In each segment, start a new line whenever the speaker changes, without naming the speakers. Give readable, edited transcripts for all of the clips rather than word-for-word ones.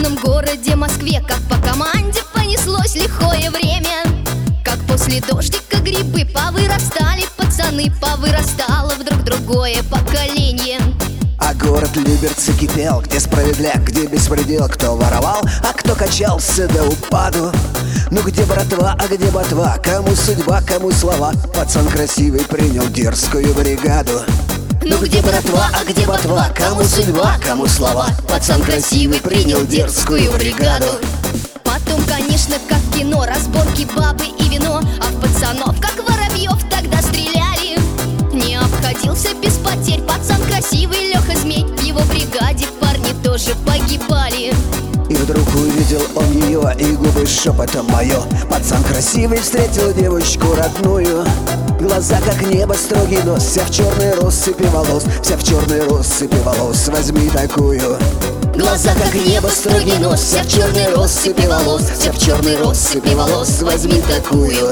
славном городе Москве, как по команде понеслось лихое время. Как после дождика грибы повырастали, пацаны, повырастало вдруг другое поколение.
А город Люберцы кипел, где справедляк, где беспредел. Кто воровал, а кто качался до упаду. Ну где братва, а где ботва? Кому судьба, кому слова? Пацан красивый принял дерзкую бригаду.
Ну где братва, а где ботва? Кому судьба, кому слова? Пацан красивый принял дерзкую бригаду. Потом, конечно, как в кино, разборки, бабы и вино. А в пацанов, как воробьев, тогда стреляли. Не обходился без потерь пацан красивый Леха Змей. В его бригаде парни тоже погибали.
И вдруг увидел он ее, и губы шепотом мое. Пацан красивый встретил девочку родную. Глаза как небо, строгий нос, вся в черной россыпи волос. Вся в черной россыпи волос, возьми такую.
Глаза как небо, строгий нос, вся в черной россыпи волос. Вся в черной россыпи волос, возьми такую.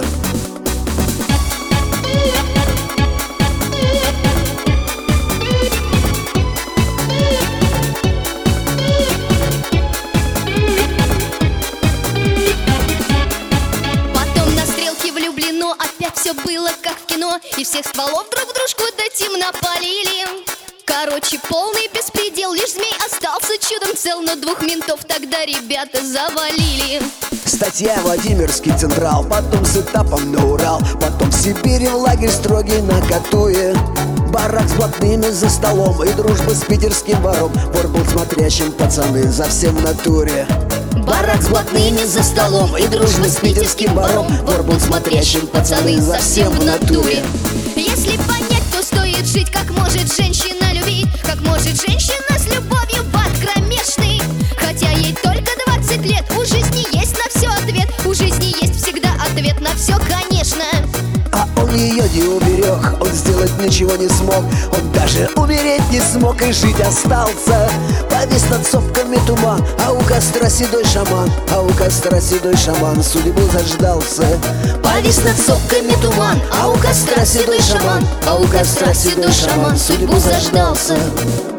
Опять все было как в кино, и всех стволов друг в дружку до темна полили. Короче, полный беспредел, лишь змей остался чудом цел. Но двух ментов тогда ребята завалили.
Статья Владимирский Централ, потом с этапом на Урал. Потом в Сибири в лагерь строгий на Катуе. Барак с блатными за столом и дружба с питерским вором. Вор был смотрящим, пацаны, за всем в натуре.
Барак с блатными за столом и дружба с питерским вором. Вор был смотрящим, пацаны, за всем в натуре. Если понять, то стоит жить, как может женщина любить. Как может женщина с любовью в ад кромешный. Хотя ей только 20 лет, у жизни есть на все ответ. У жизни есть всегда ответ на все, конечно.
А он ее не уберег, он сделать ничего не смог. Он даже умереть не смог и жить остался. Повис над сопками туман, а у костра седой шаман. А у костра седой шаман судьбу заждался.
Повис над сопками туман, а у костра седой шаман. А у костра седой шаман судьбу заждался.